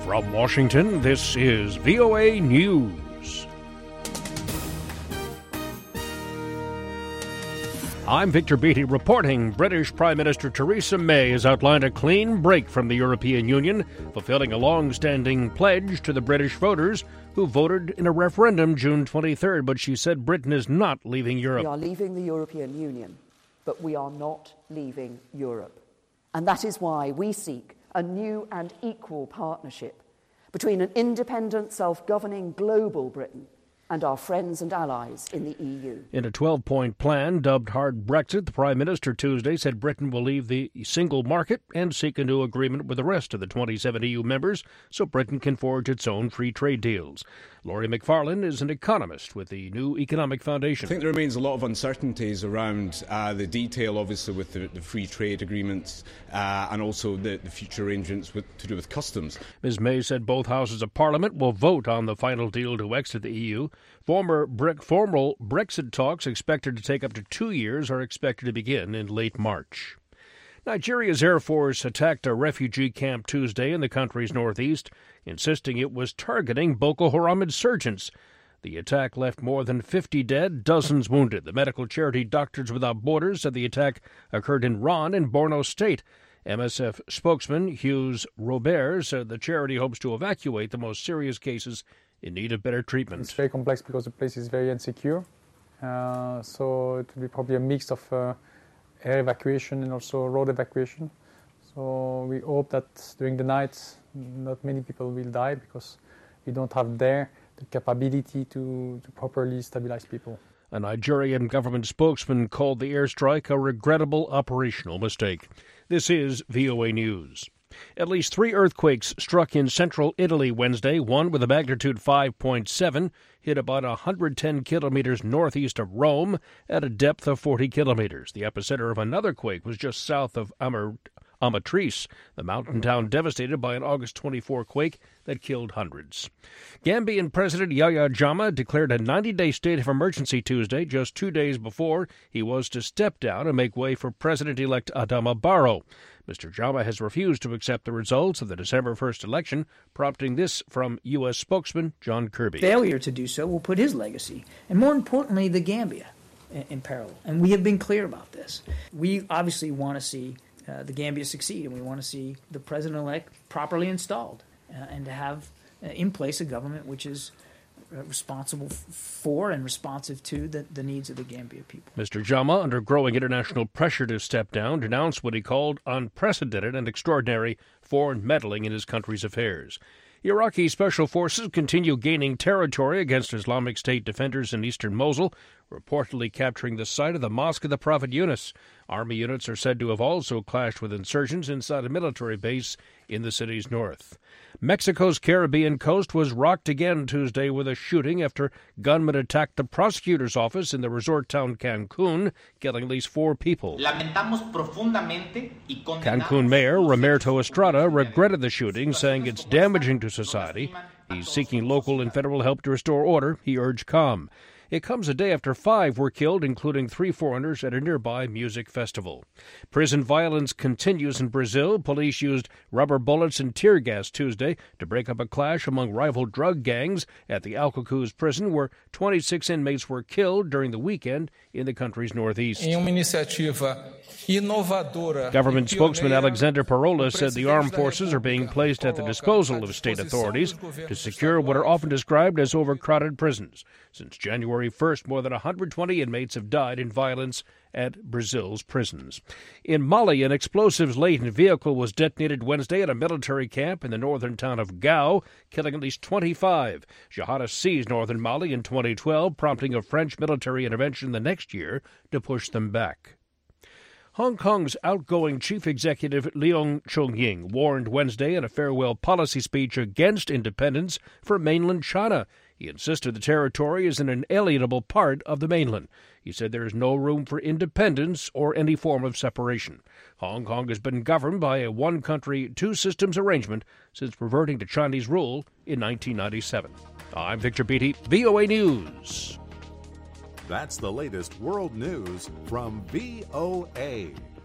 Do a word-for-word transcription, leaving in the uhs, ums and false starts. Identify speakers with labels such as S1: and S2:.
S1: From Washington, this is V O A News. I'm Victor Beattie reporting. British Prime Minister Theresa May has outlined a clean break from the European Union, fulfilling a long-standing pledge to the British voters who voted in a referendum June twenty-third. But she said Britain is not leaving Europe.
S2: We are leaving the European Union, but we are not leaving Europe. And that is why we seek a new and equal partnership between an independent, self-governing global Britain and our friends and allies in the E U.
S1: In a twelve-point plan dubbed Hard Brexit, the Prime Minister Tuesday said Britain will leave the single market and seek a new agreement with the rest of the twenty-seven E U members so Britain can forge its own free trade deals. Laurie McFarlane is an economist with the New Economic Foundation.
S3: I think there remains a lot of uncertainties around uh, the detail, obviously, with the, the free trade agreements uh, and also the, the future arrangements with, to do with customs.
S1: Miz May said both houses of Parliament will vote on the final deal to exit the E U. Former Bre- formal Brexit talks, expected to take up to two years, are expected to begin in late March. Nigeria's Air Force attacked a refugee camp Tuesday in the country's northeast, insisting it was targeting Boko Haram insurgents. The attack left more than fifty dead, dozens wounded. The medical charity Doctors Without Borders said the attack occurred in Ron in Borno State. M S F spokesman Hughes Robert said the charity hopes to evacuate the most serious cases in need of better treatment.
S4: It's very complex because the place is very insecure, uh, so it will be probably a mix of uh, air evacuation and also road evacuation. So we hope that during the night not many people will die because we don't have there the capability to, to properly stabilize people.
S1: A Nigerian government spokesman called the airstrike a regrettable operational mistake. This is V O A News. At least three earthquakes struck in central Italy Wednesday, one with a magnitude five point seven, hit about one hundred ten kilometers northeast of Rome at a depth of forty kilometers. The epicenter of another quake was just south of Amar- Amatrice, the mountain town devastated by an August twenty-fourth quake that killed hundreds. Gambian President Yahya Jammeh declared a ninety-day state of emergency Tuesday, just two days before he was to step down and make way for President-elect Adama Barrow. Mister Jammeh has refused to accept the results of the December first election, prompting this from U S spokesman John Kirby.
S5: Failure to do so will put his legacy, and more importantly, the Gambia, in, in peril. And we have been clear about this. We obviously want to see uh, the Gambia succeed, and we want to see the president-elect properly installed uh, and to have uh, in place a government which is Uh, responsible f- for and responsive to the, the needs of the Gambia people.
S1: Mister Jammeh, under growing international pressure to step down, denounced what he called unprecedented and extraordinary foreign meddling in his country's affairs. Iraqi special forces continue gaining territory against Islamic State defenders in eastern Mosul, reportedly capturing the site of the Mosque of the Prophet Yunus. Army units are said to have also clashed with insurgents inside a military base in the city's north. Mexico's Caribbean coast was rocked again Tuesday with a shooting after gunmen attacked the prosecutor's office in the resort town Cancun, killing at least four people. Cancun Mayor Roberto Estrada regretted the shooting, saying it's damaging to society. He's seeking local and federal help to restore order. He urged calm. It comes a day after five were killed, including three foreigners, at a nearby music festival. Prison violence continues in Brazil. Police used rubber bullets and tear gas Tuesday to break up a clash among rival drug gangs at the Alcacuz prison, where twenty-six inmates were killed during the weekend in the country's northeast. Government spokesman Alexander Parola said the armed forces are being placed at the disposal of state authorities to secure what are often described as overcrowded prisons. Since January first, more than one hundred twenty inmates have died in violence at Brazil's prisons. In Mali, an explosives-laden vehicle was detonated Wednesday at a military camp in the northern town of Gao, killing at least twenty-five. Jihadists seized northern Mali in twenty twelve, prompting a French military intervention the next year to push them back. Hong Kong's outgoing chief executive Leung Chun-ying warned Wednesday in a farewell policy speech against independence for mainland China. He insisted the territory is an inalienable part of the mainland. He said there is no room for independence or any form of separation. Hong Kong has been governed by a one-country, two-systems arrangement since reverting to Chinese rule in nineteen ninety-seven. I'm Victor Beattie, V O A News.
S6: That's the latest world news from V O A.